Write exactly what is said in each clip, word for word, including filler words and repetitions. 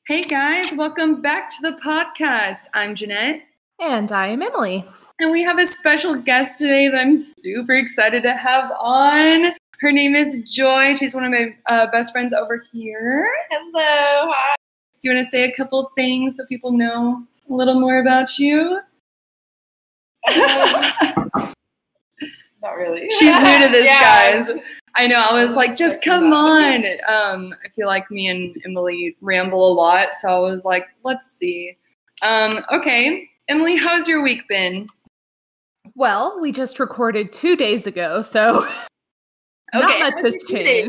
Hey guys, welcome back to the podcast. I'm Jeanette. And I am Emily. And we have a special guest today that I'm super excited to have on. Her name is Joy. She's one of my uh, best friends over here. Hello. Hi. Do you want to say a couple things so people know a little more about you? Um, not really. She's new to this, yeah. guys. I know. I was like, just come on. Um, I feel like me and Emily ramble a lot, so I was like, let's see. Um, okay, Emily, how's your week been? Well, we just recorded two days ago, so Okay. not much has changed.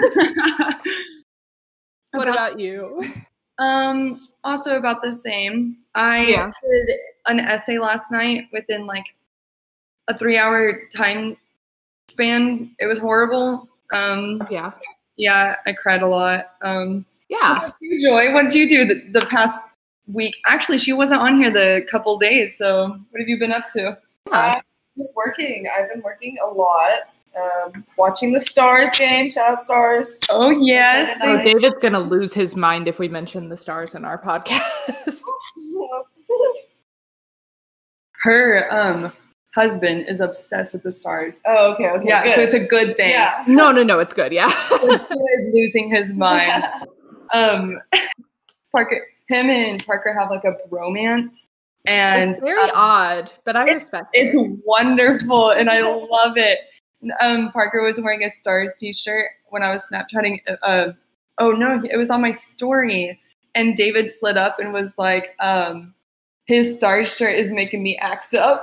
What About- about you? Um, also about the same. I Yeah. did an essay last night within like a three-hour time span. It was horrible. Um, Yeah. yeah, I cried a lot. Um, How Yeah. about you, Joy? What did you do the, the past week? Actually, she wasn't on here the couple days, so what have you been up to? Yeah. I'm just working. I've been working a lot. Um, watching the Stars game. Shout out Stars. Oh, yes. Saturday So night. David's gonna lose his mind if we mention the Stars in our podcast. Her um, husband is obsessed with the Stars. oh, okay, okay. Yeah, good. so it's a good thing. yeah. no, no, no, it's good. Yeah. It's good losing his mind. Um, Parker, him and Parker have like a bromance, and It's very um, odd, but I it's- respect it's it. wonderful, and I love it. Um, Parker was wearing a Stars t-shirt when I was Snapchatting. Uh, oh no, it was on my story, and David slid up and was like, um, "His Stars shirt is making me act up."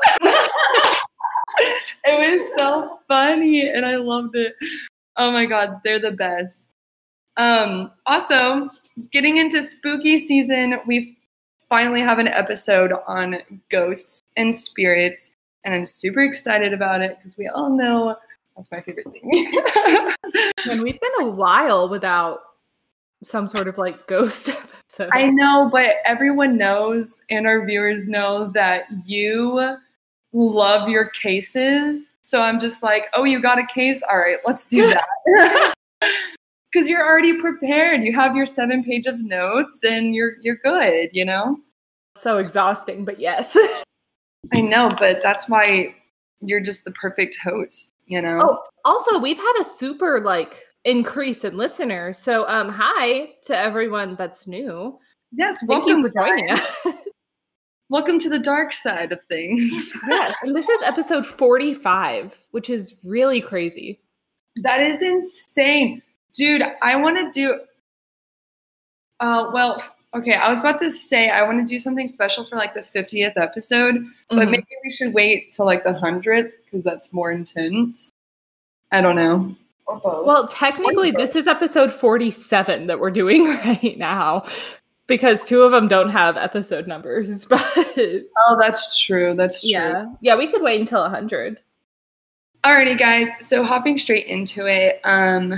It was so funny, and I loved it. Oh my god, they're the best. Um, also, getting into spooky season, we finally have an episode on ghosts and spirits, and I'm super excited about it because we all know that's my favorite thing. And we've been a while without some sort of like ghost episode. I know, but everyone knows, and our viewers know that you love your cases. So I'm just like, oh, you got a case? All right, let's do that. Because you're already prepared. You have your seven page of notes, and you're you're good. You know. So exhausting, but yes. I know, but that's why you're just the perfect host. You know. Oh, also, we've had a super like increase in listeners. So, um, hi to everyone that's new. yes. Thank Welcome you for joining us. Welcome to the dark side of things. Yes, and this is episode forty-five, which is really crazy. That is insane. Dude, I want to do uh well, okay, I was about to say I want to do something special for like the fiftieth episode, but Mhm. maybe we should wait till like the hundredth because that's more intense. I don't know. Or both. Well, technically, this is episode forty-seven that we're doing right now because two of them don't have episode numbers. But Oh, that's true. That's true. yeah, yeah, we could wait until one hundred. Alrighty, guys. So hopping straight into it, um,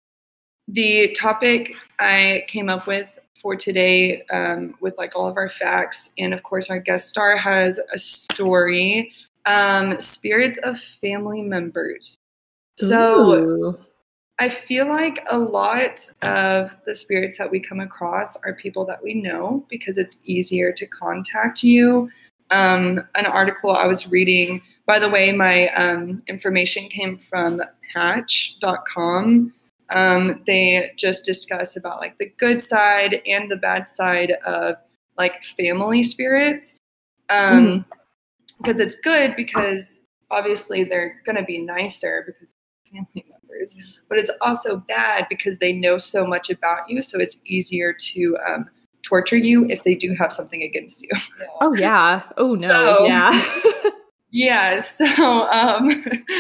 the topic I came up with for today, um, with like all of our facts, and of course our guest star has a story. Um, spirits of family members. So Ooh. I feel like a lot of the spirits that we come across are people that we know because it's easier to contact you. Um, an article I was reading, by the way, my um, information came from patch dot com. Um, they just discuss about like the good side and the bad side of like family spirits. Um, because it's good because obviously they're going to be nicer because family members, but it's also bad because they know so much about you, so it's easier to um, torture you if they do have something against you. yeah. Oh yeah. Oh no. So- Yeah. Yeah, so um,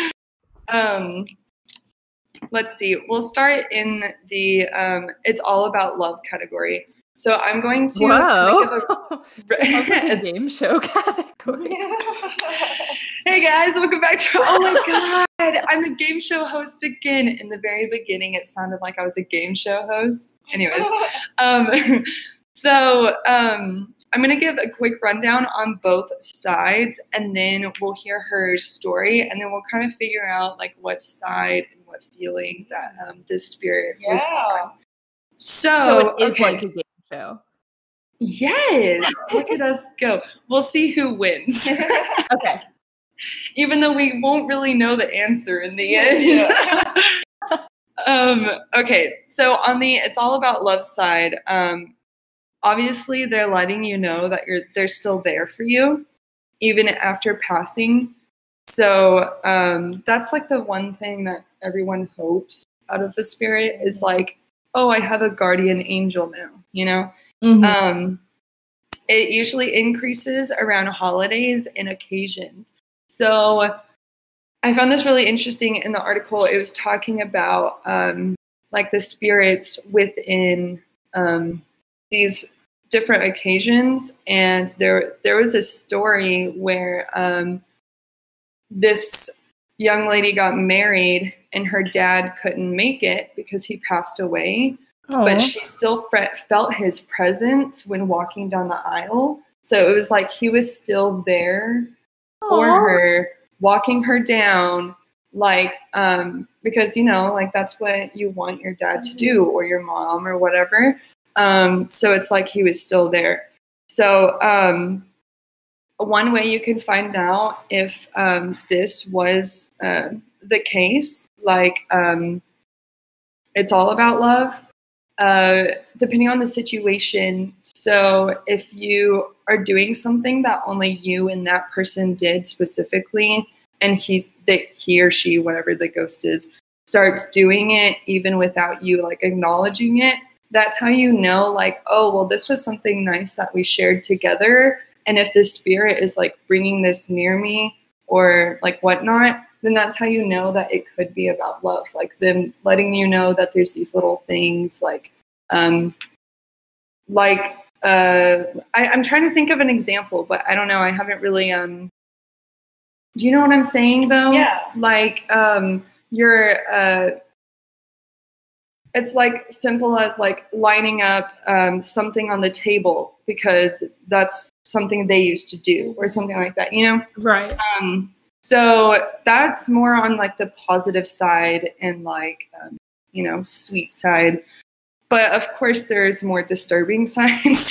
um, let's see. We'll start in the um, it's all about love category. So I'm going to Whoa. think of It sounds like a a, game show category. Hey guys, welcome back to oh my god, I'm the game show host again. In the very beginning, it sounded like I was a game show host. Anyways, um, so um, I'm gonna give a quick rundown on both sides, and then we'll hear her story, and then we'll kind of figure out like what side and what feeling that um, this spirit was Yeah. on. So, So it is okay. like a game show. Yes. Look at us go. We'll see who wins. Okay. Even though we won't really know the answer in the end. Yeah. um, okay. So on the It's All About Love side, um, obviously they're letting you know that you're they're still there for you, even after passing. So um, that's like the one thing that everyone hopes out of the spirit is like, oh, I have a guardian angel now, you know? Mhm. Um, it usually increases around holidays and occasions. So I found this really interesting in the article. It was talking about um, like the spirits within um, these different occasions. And there, there was a story where um, this young lady got married and her dad couldn't make it because he passed away. But Aw. she still fe- felt his presence when walking down the aisle. So it was like he was still there for Aw. her, walking her down, like, um, because, you know, like that's what you want your dad to do or your mom or whatever. Um, so it's like he was still there. So um, one way you can find out if um, this was uh, the case, like um, It's All About Love, uh, depending on the situation. So if you are doing something that only you and that person did specifically, and he, that he or she, whatever the ghost is, starts doing it even without you like acknowledging it, that's how you know, like, oh, well, this was something nice that we shared together. And if the spirit is like bringing this near me or like whatnot, then that's how you know that it could be about love. Like them letting you know that there's these little things like, um, like, uh, I, I'm trying to think of an example, but I don't know. I haven't really, um, do you know what I'm saying though? Yeah. Like, um, you're, uh, it's like simple as like lining up um, something on the table because that's something they used to do or something like that, you know? Right. Um, so that's more on like the positive side and like, um, you know, sweet side. But of course, there's more disturbing sides.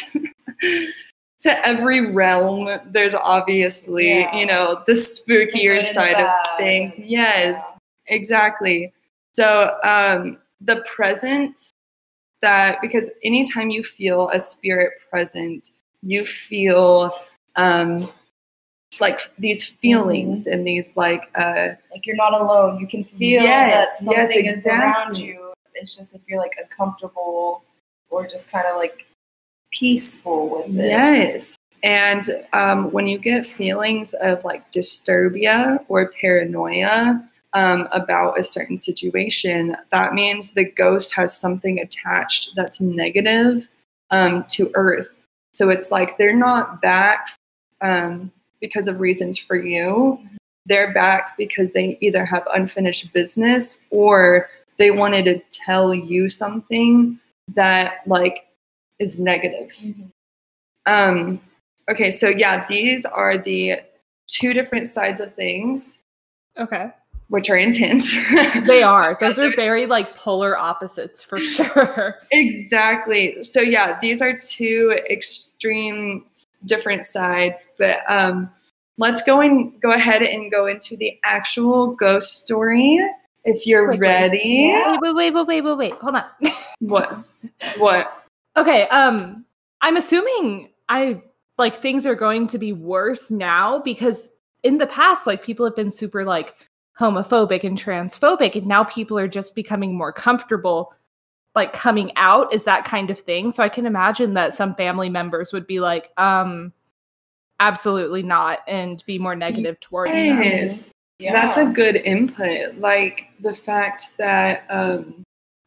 To every realm, there's obviously, Yeah. you know, the spookier The good and the side of bad. things. Yes, Yeah. exactly. So um, the presence that, because anytime you feel a spirit present, you feel um, like these feelings and these like, uh, Like you're not alone. You can feel Yes, that yes, something is around exactly. you. It's just if you're like uncomfortable or just kind of like peaceful with it. yes. And um, when you get feelings of like disturbia or paranoia um, about a certain situation, that means the ghost has something attached that's negative um, to Earth. So it's like they're not back um, because of reasons for you. They're back because they either have unfinished business or they wanted to tell you something that like is negative. Mhm. Um, okay, so yeah, these are the two different sides of things, Okay. which are intense. They are. Those are very like polar opposites for sure. Exactly. So yeah, these are two extreme different sides, but um, let's go and go ahead and go into the actual ghost story. If you're Quickly. ready. Yeah. Wait, wait, wait, wait, wait, wait. Hold on. What? What? Okay, um, I'm assuming I like things are going to be worse now because in the past, like people have been super like homophobic and transphobic, and now people are just becoming more comfortable like coming out is that kind of thing. So I can imagine that some family members would be like, um, absolutely not, and be more negative towards them. Yes. Yeah. That's a good input. Like the fact that um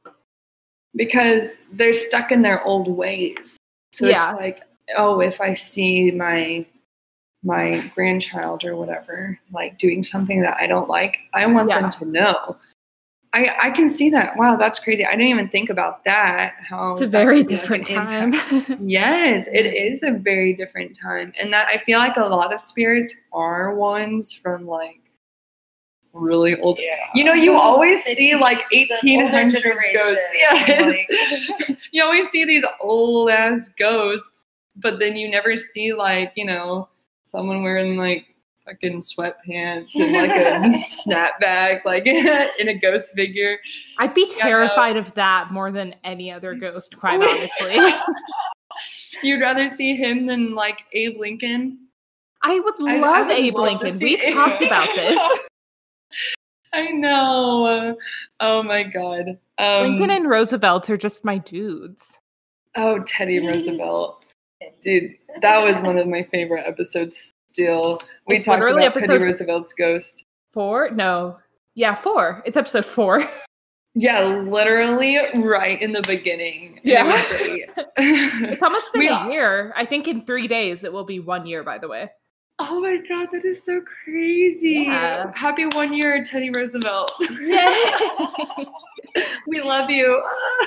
because they're stuck in their old ways. So Yeah. it's like, oh, if I see my my grandchild or whatever, like doing something that I don't like, I want Yeah. them to know. I, I can see that. Wow, that's crazy. I didn't even think about that. How It's a that very could be, like, different an time. impact. Yes, it is a very different time. And that I feel like a lot of spirits are ones from like really old. Yeah. You know, you always It's see like eighteen hundreds older ghosts. generation, Yes. You always see these old ass ghosts but then you never see like, you know, someone wearing like fucking sweatpants and like a snapback, like in a ghost figure. I'd be terrified of that more than any other ghost, quite honestly. You'd rather see him than like Abe Lincoln? I would I- I love would Abe love to Lincoln. see We've Abe. talked about this. I know. Oh my god. Um, Lincoln and Roosevelt are just my dudes. Oh, Teddy Roosevelt. Dude, that was one of my favorite episodes still. We It's talked literally about Teddy episode- Roosevelt's ghost. Four? No. Yeah, four. It's episode four. Yeah, literally right in the beginning. Yeah. It was great. It's almost been We- a year. I think in three days it will be one year, by the way. Oh my god, that is so crazy. Yeah. Happy one year, Teddy Roosevelt. Yay! We love you.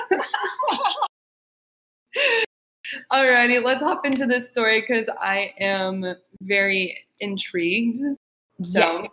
Alrighty, let's hop into this story because I am very intrigued. So Yes.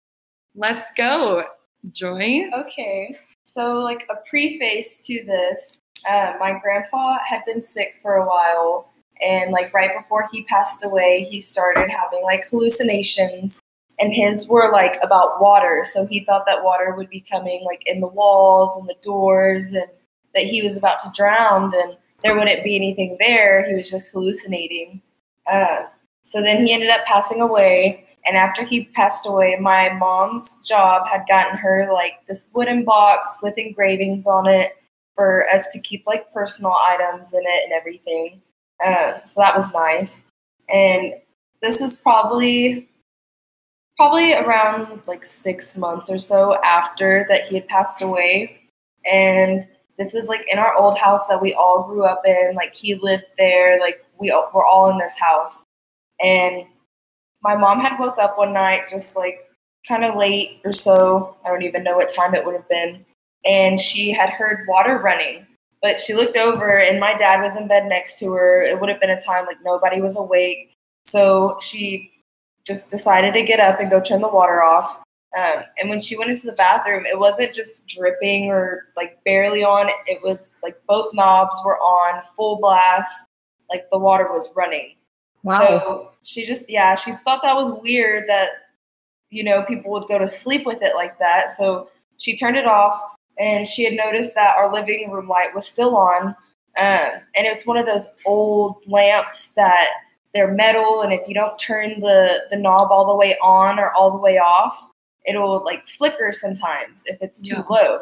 let's go. Joy? Okay, so like a preface to this, uh, my grandpa had been sick for a while, and like right before he passed away, he started having like hallucinations, and his were like about water. So he thought that water would be coming like in the walls and the doors, and that he was about to drown, and there wouldn't be anything there. He was just hallucinating. Uh, so then he ended up passing away. And after he passed away, my mom's job had gotten her like this wooden box with engravings on it for us to keep like personal items in it and everything. Um, so that was nice. And this was probably probably around like six months or so after that he had passed away. And this was like in our old house that we all grew up in. Like he lived there. Like we all, were all in this house. And my mom had woke up one night just like kind of late or so. I don't even know what time it would have been. And she had heard water running. But she looked over and my dad was in bed next to her. It would have been a time like nobody was awake. So she just decided to get up and go turn the water off. Um, and when she went into the bathroom, it wasn't just dripping or like barely on. It was like both knobs were on full blast. Like the water was running. Wow. So she just, yeah, she thought that was weird that, you know, people would go to sleep with it like that. So she turned it off, and she had noticed that our living room light was still on. Um, and it's one of those old lamps that they're metal, and if you don't turn the, the knob all the way on or all the way off, it'll like flicker sometimes if it's too Yeah. low.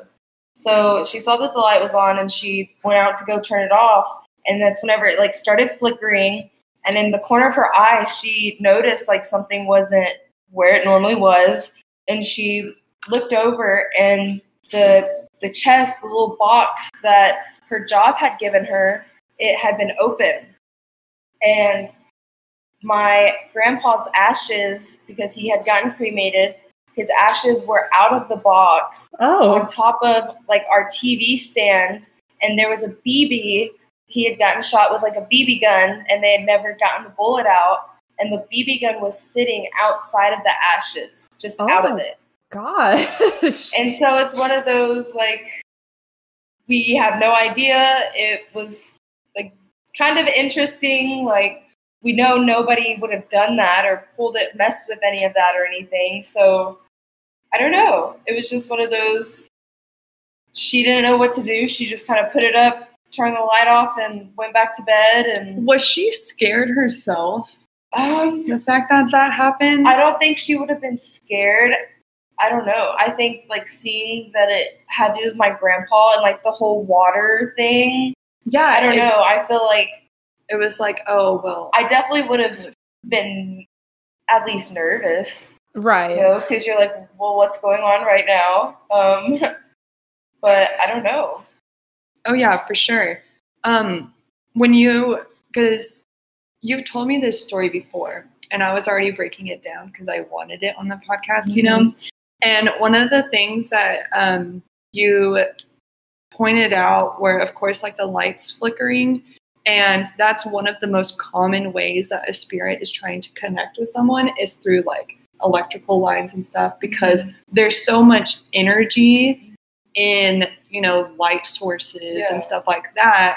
So she saw that the light was on, and she went out to go turn it off. And that's whenever it like started flickering. And in the corner of her eye, she noticed like something wasn't where it normally was. And she looked over, and the the chest, the little box that her job had given her, it had been open. And my grandpa's ashes, because he had gotten cremated, his ashes were out of the box Oh. on top of like our T V stand. And there was a B B. He had gotten shot with like a B B gun, and they had never gotten the bullet out. And the B B gun was sitting outside of the ashes, just out of Oh. it. Gosh. And so it's one of those, like, we have no idea. It was like kind of interesting. Like, we know nobody would have done that or pulled it, messed with any of that or anything. So I don't know. It was just one of those, she didn't know what to do. She just kind of put it up, turned the light off, and went back to bed. And Was she scared herself? um, The fact that that happened? I don't think she would have been scared. I don't know. I think like seeing that it had to do with my grandpa and like the whole water thing. Yeah, I don't it, know. I feel like It was like, oh, well. I definitely would have been at least nervous, Right. you know, because you're like, well, what's going on right now? Um, but I don't know. Oh, yeah, for sure. Um, when you, because you've told me this story before, and I was already breaking it down because I wanted it on the podcast, you know? And one of the things that um, you pointed out were, of course, like the lights flickering. And that's one of the most common ways that a spirit is trying to connect with someone is through like electrical lines and stuff, because there's so much energy in, you know, light sources Yeah. and stuff like that.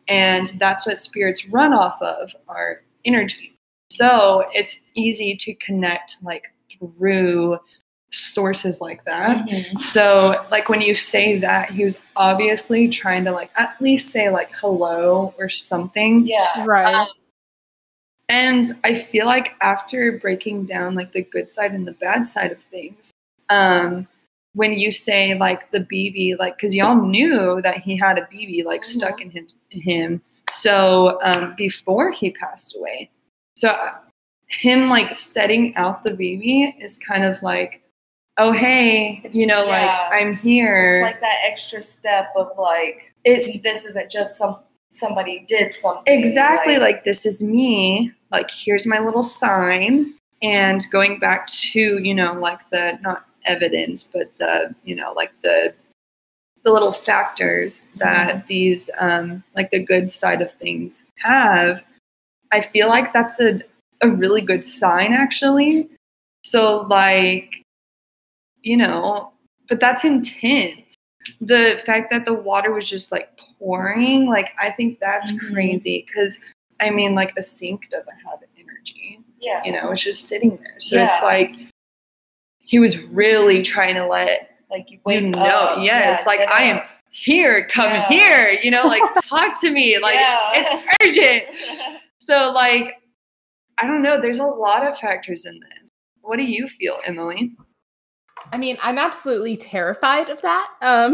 And that's what spirits run off of, our energy. So it's easy to connect like through sources like that. Mm-hmm. So like when you say that, he was obviously trying to like at least say like hello or something. Yeah. Right. Um, and I feel like after breaking down like the good side and the bad side of things, um, when you say like the B B, like, because y'all knew that he had a B B like Mhm. stuck in him, in him. So um, before he passed away, so uh, him like setting out the B B is kind of like, oh hey, It's- you know, yeah. like I'm here. It's like that extra step of like, It's this isn't just some somebody did something. exactly like, this is me. Like here's my little sign. And going back to, you know, like the not evidence, but the, you know, like the the little factors that Mhm. these um like the good side of things have, I feel like that's a a really good sign actually. So like, you know, but that's intense. The fact that the water was just like pouring, like I think that's Mhm. crazy because I mean like a sink doesn't have energy. Yeah. You know, it's just sitting there. So Yeah. it's like he was really trying to let Like you you wake know, up. yes, Yeah, like get I am up. here, come Yeah. here, you know, like talk to me, like Yeah. it's urgent. So like, I don't know, there's a lot of factors in this. What do you feel, Emily? I mean, I'm absolutely terrified of that. Um,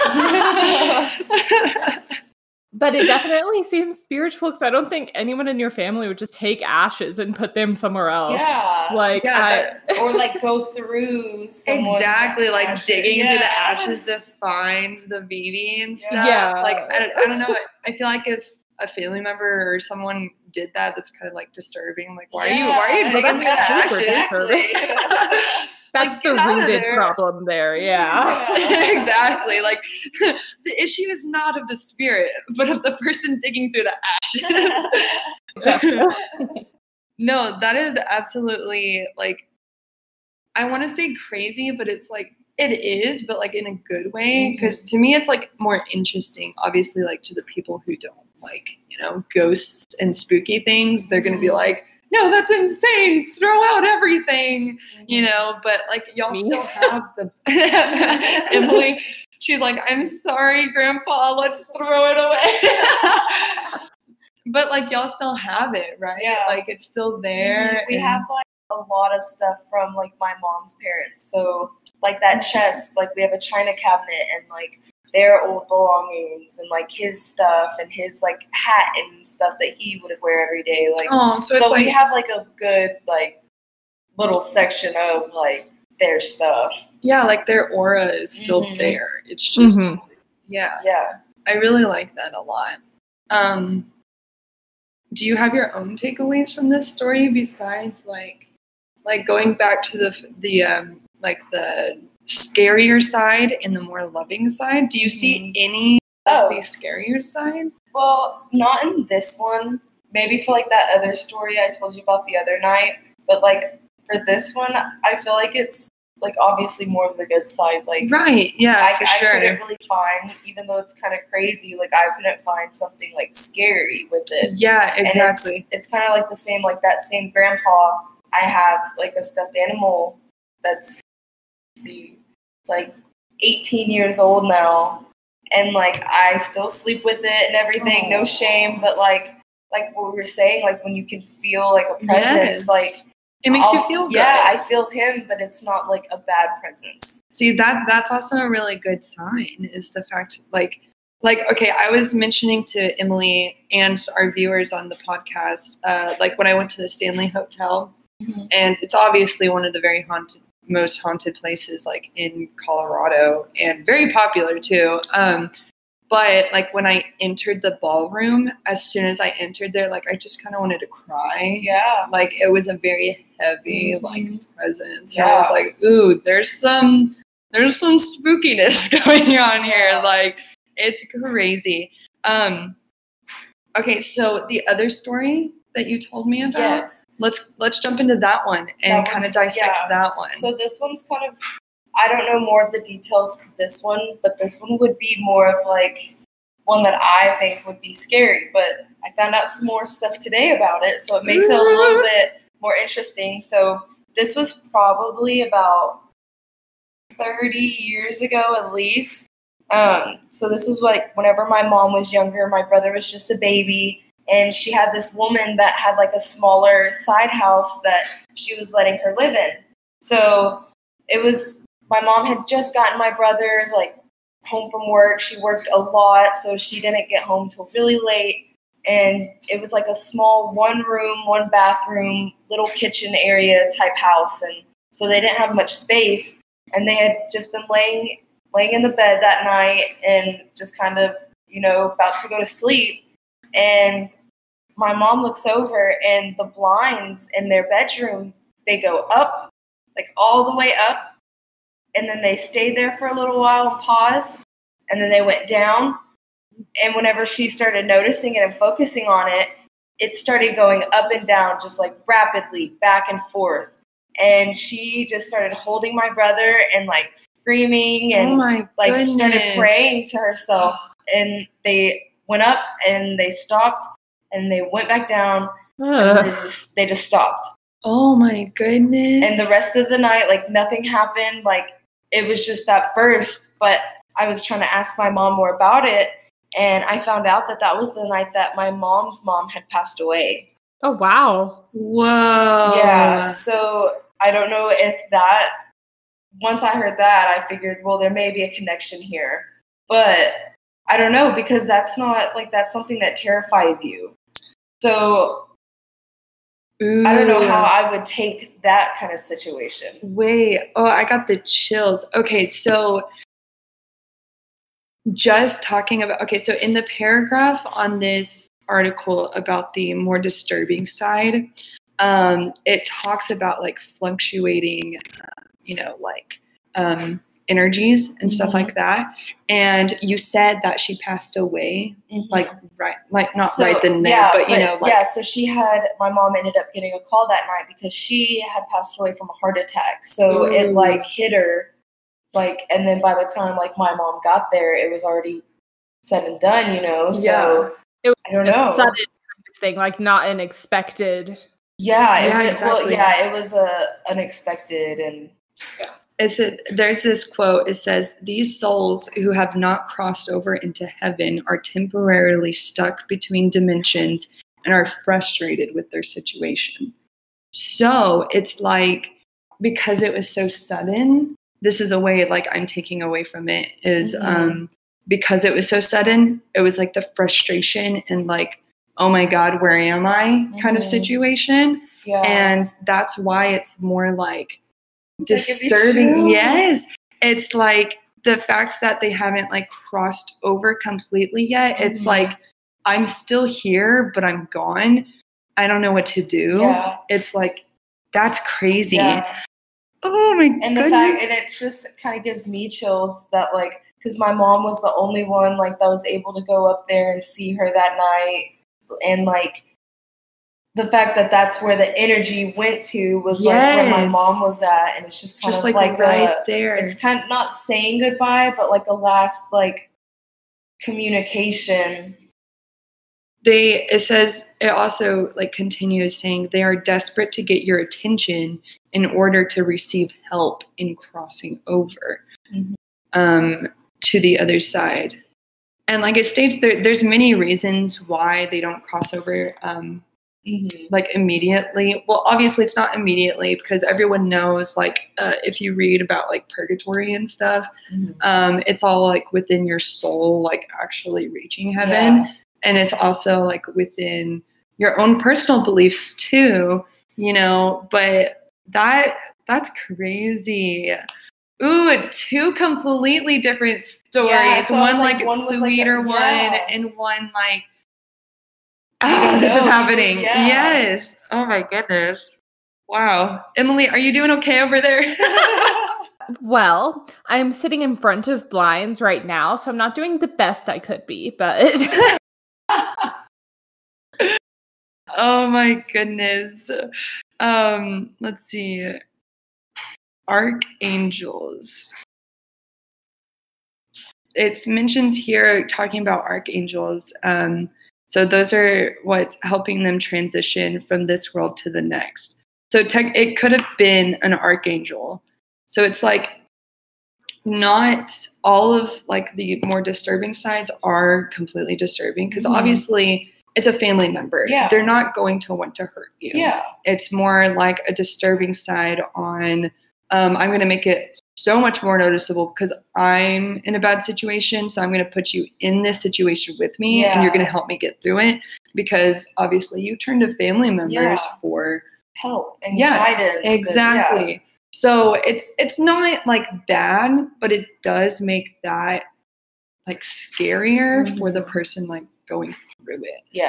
but it definitely seems spiritual because I don't think anyone in your family would just take ashes and put them somewhere else. Yeah. Like, Yeah, I, that- Or like go through someone's Exactly, like ashes. digging Yeah. through the ashes to find the B B and stuff. Yeah. Like I don't, I don't know. I feel like if a family member or someone did that, that's kind of like disturbing. Like, why are you, why are you Yeah, digging through the that's super ashes? disturbing. that's Like, the get out of rooted there. problem there. Yeah. Exactly. Like the issue is not of the spirit, but of the person digging through the ashes. Definitely. No, that is absolutely like, I want to say crazy, but it's like, it is, but like in a good way. Because to me, it's like more interesting. Obviously, like to the people who don't like, you know, ghosts and spooky things, they're going to be Mhm. like, no, that's insane. Throw out everything, you know. But like, y'all Me? still have the Emily. She's like, I'm sorry, Grandpa. Let's throw it away. But like, y'all still have it, right? Yeah. Like, it's still there. We and- have like a lot of stuff from like my mom's parents. So like that chest, like we have a china cabinet and like their old belongings and like his stuff and his like hat and stuff that he would wear every day. Like Oh, so so, it's like we have like a good like little section of like their stuff. yeah, like their aura is still Mhm. there. It's just Mhm. yeah. Yeah. I really like that a lot. Um, do you have your own takeaways from this story besides like like going back to the the um like the scarier side and the more loving side? Do you see any Oh. of the scarier side? Well, not in this one. Maybe for like that other story I told you about the other night. But like for this one, I feel like it's like obviously more of the good side. Like Right, yeah, I, for I sure. couldn't really find, even though it's kind of crazy, like I couldn't find something like scary with it. Yeah, And exactly. it's it's kind of like the same, like that same grandpa. I have like a stuffed animal that's, let's see, it's like eighteen years old now, and like I still sleep with it and everything, no Aw. shame. But like like what we were saying, like when you can feel like a presence, Yes. like It makes you I'll- feel good. Yeah, I feel him, but it's not like a bad presence. See, that that's also a really good sign is the fact like like okay, I was mentioning to Emily and our viewers on the podcast uh like when I went to the Stanley Hotel, Mhm. and it's obviously one of the very haunted most haunted places like in Colorado and very popular too. Um but like when I entered the ballroom, as soon as I entered there, like I just kind of wanted to cry. Yeah. Like it was a very heavy Mhm. like presence. Yeah. I was like, ooh, there's some there's some spookiness going on here. Yeah. Like it's crazy. Um okay, so the other story that you told me about, Yes. let's let's jump into that one and That kind of one's- dissect yeah. that one. So this one's kind of, I don't know more of the details to this one, but this one would be more of like one that I think would be scary. But I found out some more stuff today about it, so it makes it a little bit more interesting. So this was probably about thirty years ago at least. Um, so this was like whenever my mom was younger, my brother was just a baby, and she had this woman that had like a smaller side house that she was letting her live in. So it was, my mom had just gotten my brother like home from work. She worked a lot, so she didn't get home till really late. And it was like a small one room, one bathroom, little kitchen area type house. And so they didn't have much space. And they had just been laying laying in the bed that night and just kind of, you know, about to go to sleep. And my mom looks over and the blinds in their bedroom, they go up, like all the way up. And then they stayed there for a little while and paused. And then they went down. And whenever she started noticing it and focusing on it, it started going up and down, just like rapidly back and forth. And she just started holding my brother and like screaming and oh my like goodness. started praying to herself. And they went up and they stopped and they went back down and they just, they just stopped. Oh my goodness. And the rest of the night, like nothing happened. Like it was just that burst. But I was trying to ask my mom more about it. And I found out that that was the night that my mom's mom had passed away. Oh, wow. Whoa. Yeah. So I don't know if that, once I heard that, I figured, well, there may be a connection here. But I don't know, because that's not, like, that's something that terrifies you. So Ooh. I don't know how I would take that kind of situation. Wait. Oh, I got the chills. Okay, so just talking about, okay, so in the paragraph on this article about the more disturbing side, um, it talks about like fluctuating, uh, you know, like um, energies and mm-hmm. stuff like that. And you said that she passed away, mm-hmm. like right, like not so, right then and there, yeah, but you but, know, like, yeah. So she had, my mom ended up getting a call that night because she had passed away from a heart attack. So Ooh. It like hit her, like, and then by the time like my mom got there, it was already said and done, you know. So yeah. It was I don't a know, sudden kind of thing, like not an expected. Yeah, yeah, it, exactly. Well, yeah, it was a unexpected, and yeah. It's a, there's this quote. It says, "These souls who have not crossed over into heaven are temporarily stuck between dimensions and are frustrated with their situation." So it's like, because it was so sudden, this is a way like I'm taking away from it is mm-hmm. um, because it was so sudden, it was like the frustration and like, oh my God, where am I mm-hmm. kind of situation. Yeah. And that's why it's more like disturbing. Yes. It's like the fact that they haven't like crossed over completely yet. Mm-hmm. It's like, I'm still here, but I'm gone. I don't know what to do. Yeah. It's like, that's crazy. Yeah. Oh my and goodness. the fact, and it just kind of gives me chills that like, because my mom was the only one like that was able to go up there and see her that night, and like the fact that that's where the energy went to was yes. like where my mom was at, and it's just kind just of like, like right a, there. It's kind of not saying goodbye, but like the last like communication. They, it says, it also like continues saying they are desperate to get your attention in order to receive help in crossing over mm-hmm. um, to the other side. And like it states, there, there's many reasons why they don't cross over um, mm-hmm. like immediately. Well, obviously it's not immediately because everyone knows like uh, if you read about like purgatory and stuff, mm-hmm. um, it's all like within your soul, like actually reaching heaven. Yeah. And it's also like within your own personal beliefs too, you know, but that that's crazy. Ooh, two completely different stories. Yeah, so one like, like one sweeter like a, yeah. one and one like, ah, this know, is happening. Just, yeah. Yes. Oh my goodness. Wow. Emily, are you doing okay over there? Well, I'm sitting in front of blinds right now, so I'm not doing the best I could be, but... Oh my goodness. Um, let's see. Archangels. it mentions here talking about archangels. Um, so those are what's helping them transition from this world to the next. So tech, it could have been an archangel. So it's like not all of like the more disturbing sides are completely disturbing because Mhm. obviously it's a family member. Yeah. They're not going to want to hurt you. Yeah. It's more like a disturbing side on, um, I'm going to make it so much more noticeable because I'm in a bad situation. So I'm going to put you in this situation with me Yeah. and you're going to help me get through it because obviously you turn to family members Yeah. for help and Yeah, guidance. and- exactly. yeah. So it's it's not like bad, but it does make that like scarier for the Mhm. person like going through it. Yeah.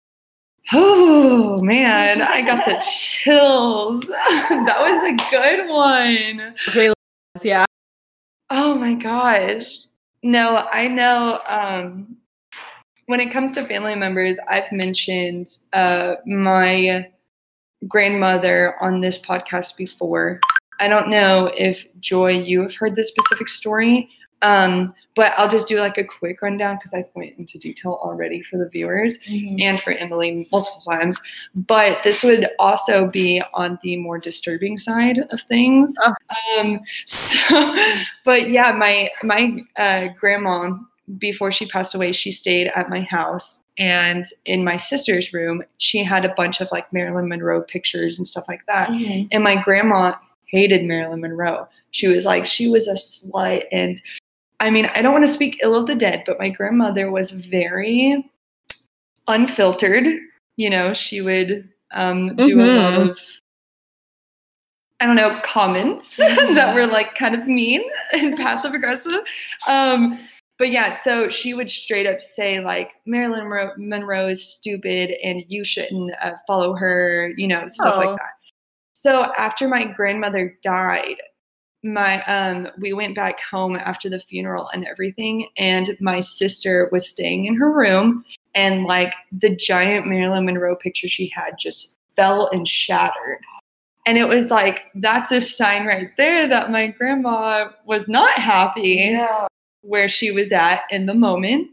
Oh man, I got the chills. That was a good one. Okay, yeah. Oh my gosh. No, I know um when it comes to family members, I've mentioned uh my grandmother on this podcast before. I don't know if Joy, you have heard this specific story, um, but I'll just do like a quick rundown because I've went into detail already for the viewers Mhm. and for Emily multiple times. But this would also be on the more disturbing side of things. Oh. Um, so, but yeah, my my uh, grandma, before she passed away, she stayed at my house. And in my sister's room, she had a bunch of like Marilyn Monroe pictures and stuff like that. Mhm. And my grandma hated Marilyn Monroe. She was like, she was a slut. And I mean, I don't want to speak ill of the dead, but my grandmother was very unfiltered. You know, she would um, do a lot Mhm. of, I don't know, comments Mhm. that were like kind of mean and passive aggressive. Um, but yeah, so she would straight up say like Marilyn Monroe, Monroe is stupid and you shouldn't uh, follow her, you know, stuff Oh. like that. So after my grandmother died, my um we went back home after the funeral and everything, and my sister was staying in her room, and like the giant Marilyn Monroe picture she had just fell and shattered. And it was like, that's a sign right there that my grandma was not happy Yeah. where she was at in the moment.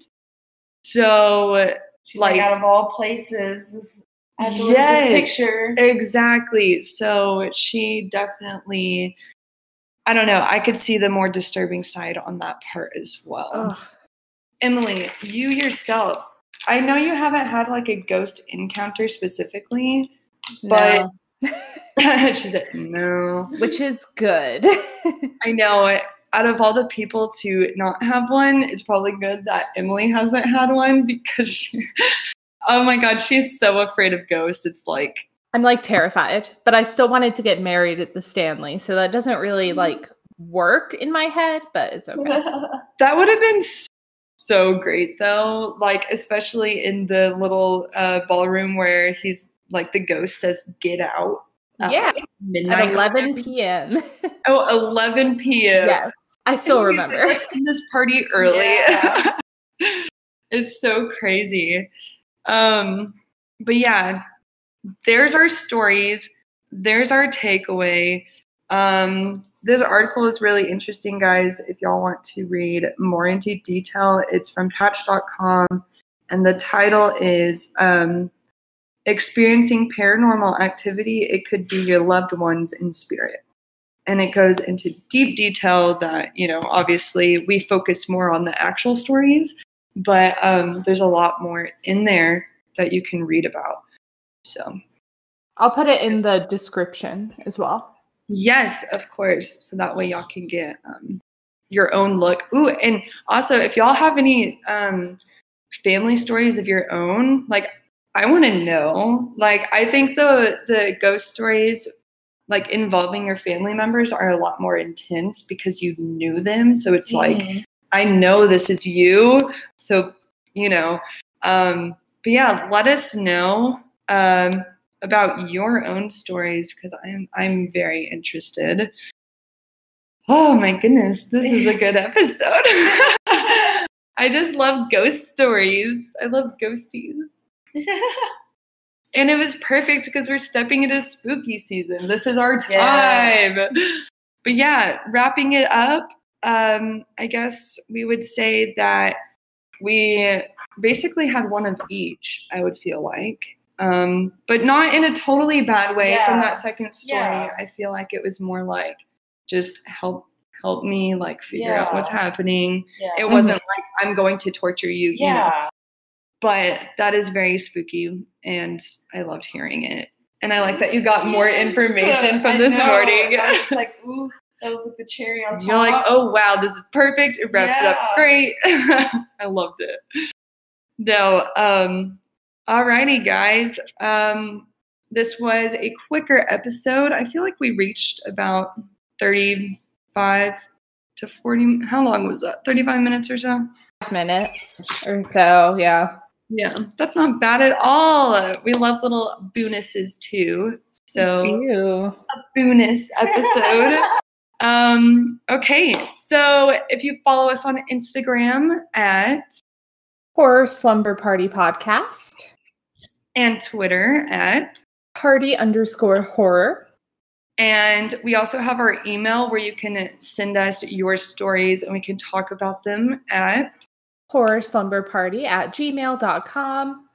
So She's like, Like- out of all places, this, I have to look Yes. at this picture. exactly. So she definitely, I don't know, I could see the more disturbing side on that part as well. Ugh. Emily, you yourself, I know you haven't had like a ghost encounter specifically, but No. she said no. Which is good. I know. Out of all the people to not have one, it's probably good that Emily hasn't had one because she, oh my God, she's so afraid of ghosts. It's like, I'm like terrified, but I still wanted to get married at the Stanley, so that doesn't really like work in my head, but it's okay. that would have been so great though. Like, especially in the little uh, ballroom where he's like, the ghost says, get out. at, Yeah, like, midnight. at eleven p.m. Oh, eleven p.m. Yes, I still And he's, remember. like, in this party early. Yeah. It's so crazy. Um, but yeah, there's our stories. There's our takeaway. Um, this article is really interesting, guys. If y'all want to read more into detail, it's from patch dot com. And the title is um, Experiencing Paranormal Activity. It could be your loved ones in spirit. And it goes into deep detail that, you know, obviously we focus more on the actual stories, but um, there's a lot more in there that you can read about. So, I'll put it in the description as well. yes, of course. So that way y'all can get um, your own look. Ooh, and also if y'all have any um, family stories of your own, like I want to know. Like I think the the ghost stories like involving your family members are a lot more intense because you knew them. So it's like, Mhm. I know this is you. So, you know, um, but yeah, let us know um, about your own stories because I'm I'm very interested. Oh my goodness, this is a good episode. I just love ghost stories. I love ghosties. And it was perfect because we're stepping into spooky season. This is our time. Yes. But yeah, wrapping it up, um, I guess we would say that we basically had one of each, I would feel like. Um, but not in a totally bad way Yeah. from that second story. Yeah. I feel like it was more like just help help me like figure Yeah. out what's happening. Yeah. It wasn't like I'm going to torture you, you know. Yeah. But that is very spooky and I loved hearing it. And I like that you got more Yes. information from I this know. morning. I was just like, ooh, that was like the cherry on top. You're like, oh wow, this is perfect. It wraps it up Yeah. great. I loved it. No, um, alrighty guys. Um, this was a quicker episode. I feel like we reached about thirty-five to forty. How long was that? thirty-five minutes or so? Minutes or so, yeah. Yeah, that's not bad at all. We love little bonuses too. So Do. a bonus episode. um, okay, so if you follow us on Instagram at Horror Slumber Party Podcast. and Twitter at, Party underscore horror. and we also have our email where you can send us your stories and we can talk about them at, Horror Slumber Party at gmail dot com.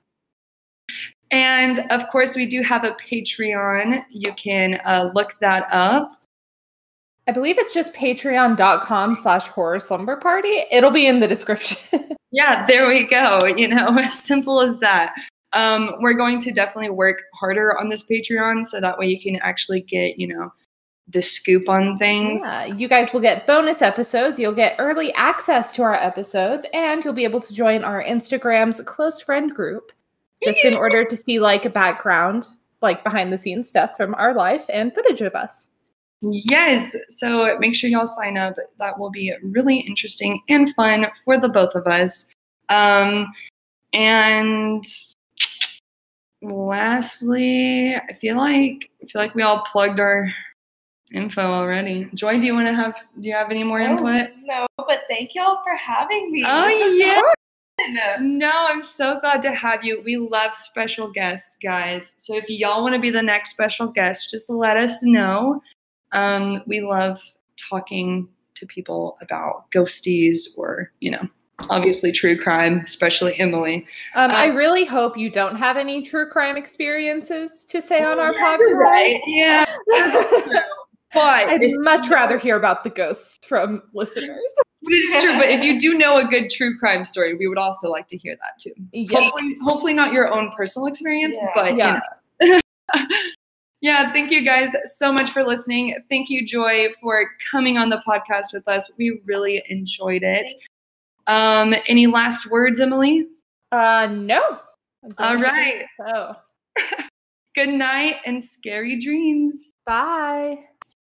and of course we do have a Patreon. You can uh, look that up. I believe it's just patreon dot com slash horror slumber party. It'll be in the description. Yeah, there we go. You know, as simple as that. Um, we're going to definitely work harder on this Patreon so that way you can actually get, you know, the scoop on things. Yeah, you guys will get bonus episodes. You'll get early access to our episodes, and you'll be able to join our Instagram's close friend group just in order to see like a background, like behind the scenes stuff from our life and footage of us. Yes. So make sure y'all sign up. That will be really interesting and fun for the both of us. Um, and lastly, I feel like I feel like we all plugged our info already. Joy, do you want to have? Do you have any more No, input? No, but thank y'all for having me. Oh, This is yeah. fun. No, I'm so glad to have you. We love special guests, guys. So if y'all want to be the next special guest, just let us know. Um, we love talking to people about ghosties or, you know, obviously true crime, especially Emily. Um, Uh, I really hope you don't have any true crime experiences to say on our Yeah, you're podcast. right. Yeah. But I'd if- much rather hear about the ghosts from listeners. It's true, but if you do know a good true crime story, we would also like to hear that too. Yes. Hopefully, hopefully not your own personal experience, Yeah. but Yeah. you know. Yeah, thank you guys so much for listening. Thank you, Joy, for coming on the podcast with us. We really enjoyed it. Um, any last words, Emily? Uh, no. I don't All think right. So, Good night and scary dreams. bye.